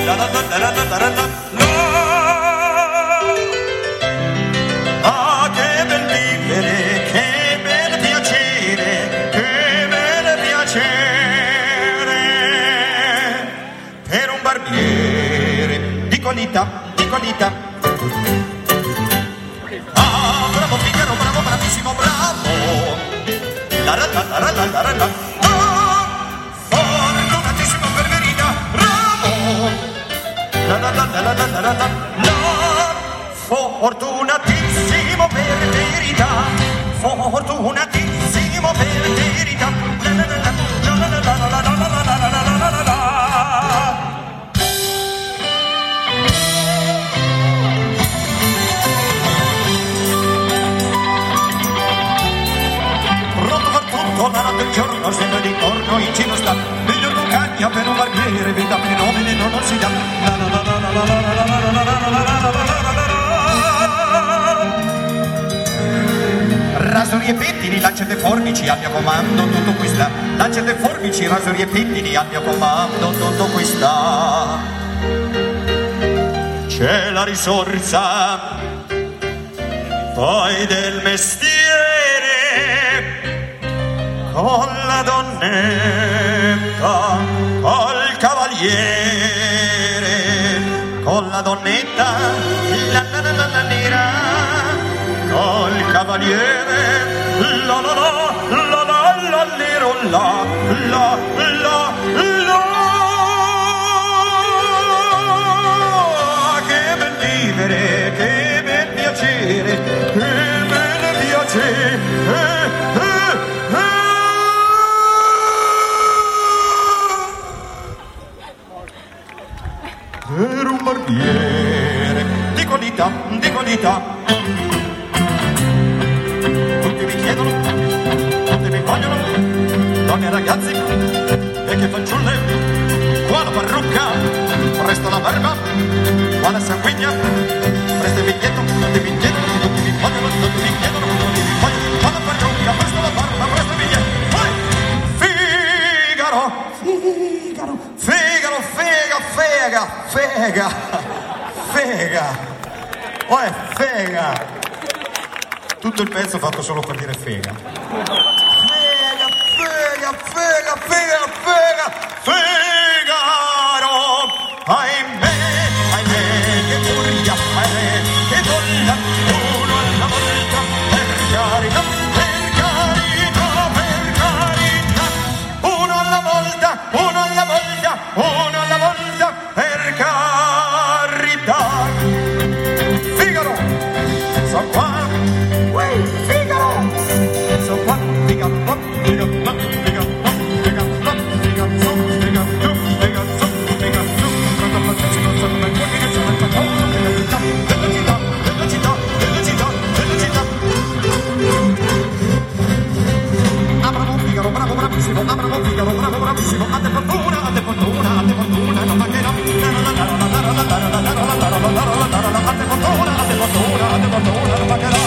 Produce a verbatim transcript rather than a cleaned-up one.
la la la la la la la. Ah, che bel vivere, che bel piacere, che bel piacere per un barbiere di qualità, di qualità. Ah, bravo Figaro, bravo, bravissimo, bravo. La la la la la la la la. Ah, fortunatissimo per verità, bravo. La la la la la la la la la. Fortunatissimo per verità, fortunatissimo per verità. La la la la la la la la la la la la la la la. Pronto per tutto, la notte e il giorno, sempre d'intorno in giro sta. Miglior non cagna per un barbiere, vita fenomeni non si dà. La la la la la la la la la la la la la la. Rasori e pettini, lancette e forbici al mio comando, tutto qui sta. Lancette e forbici, rasori e pettini al mio comando, tutto qui sta. C'è la risorsa, poi del mestiere, con la donnetta, col cavaliere, con la donnetta, la la la la la nera. Col cavaliere, la la la, la la la nero, la la la la. Che bel vivere, che bel piacere, che bel piacere. Eh, eh, eh. Per un barbiere di qualità, di qualità. Donne e ragazzi e che fanciulle, qua la parrucca, presto la barba, qua la sanguigna, presto il biglietto, tutti mi chiedono, tutti mi vogliono, tutti mi chiedono, tutti mi vogliono, qua la parrucca, presto la barba, presto il biglietto. Poi Figaro, Figaro, Figaro, fega, fega, fega, fega, poi fega. Tutto il pezzo fatto solo per dire fega. Fega, fega, fega, fega, Figaro, ahimè, ahimè, che furia, ahimè, che donna, uno alla volta, per carità, per carità, per carità, uno alla volta, uno alla volta, uno alla volta, per carità. Figaro, sono qua, uè, Figaro, sono qua, Figaro, Figaro, bravo, bravissimo, bravo, Figaro, bravo, bravissimo, a te fortuna, a te fortuna, a te fortuna, non mancherà, a te fortuna, a te fortuna, a te fortuna, non mancherà.